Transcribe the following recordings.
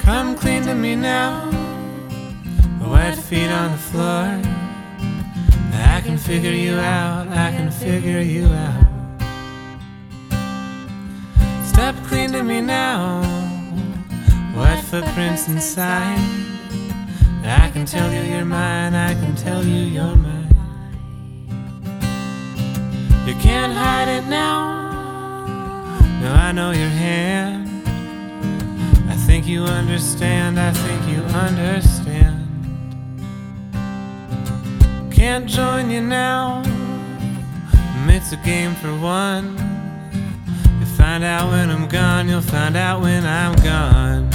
Come clean to me now, the wet feet on the floor. I can figure you out, I can figure you out. Step clean to me now, wet footprints inside. I can tell you you're mine, I can tell you you're mine. You can't hide it now, no, I know your hand. I think you understand, I think you understand. Can't join you now, it's a game for one. You'll find out when I'm gone, you'll find out when I'm gone.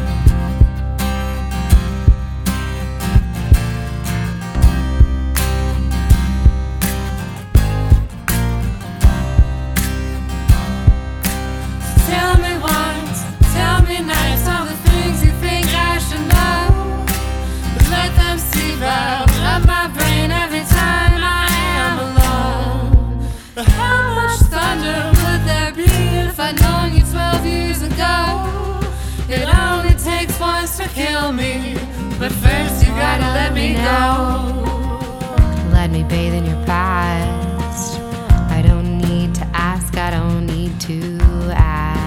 Tell me once, tell me nice, all the things you think I should know. Let them seep out of my brain every time I am alone. But how much thunder would there be if I'd known you 12 years ago? It only takes once to kill me, but first you gotta let me go. Let me bathe in your past. I don't need to ask, I don't need to ask.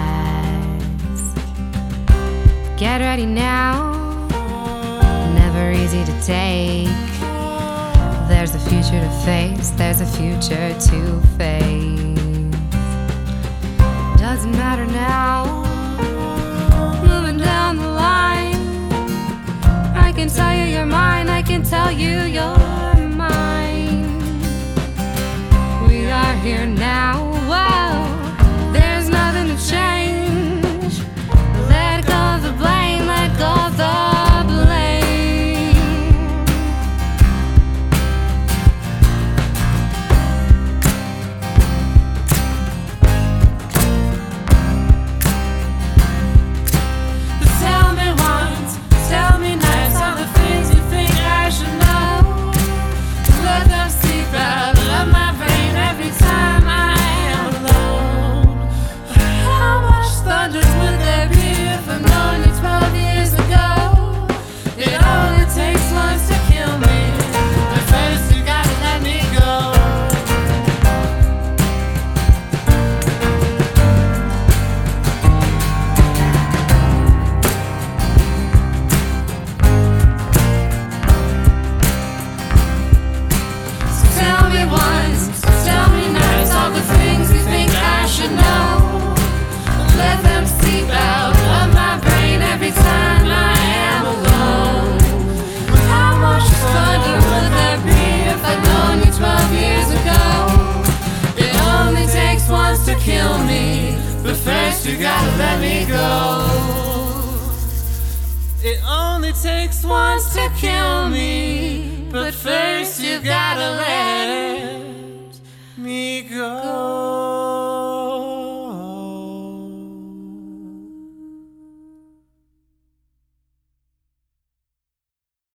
Get ready now, never easy to take. There's a future to face, there's a future to face. Doesn't matter now, moving down the line. I can tell you you're mine, I can tell you you're mine. We are here now, whoa, there's nothing to change. Let go of the blame, let go of the blame. Tell me once, tell me nice, all the things you think I should know. Let them seep out of my brain every time I am alone. How much thunder would there be if I'd known you 12 years ago? It only takes once to kill me, but first you gotta let me go. Tell me once, tell me nice, all the things you think I should know. Let them seep out of my brain every time I am alone. How much thunder would there be if I'd known you 12 years ago? It only takes once to kill me, but first you gotta let me go. It only takes once to kill me, but first you gotta let me go.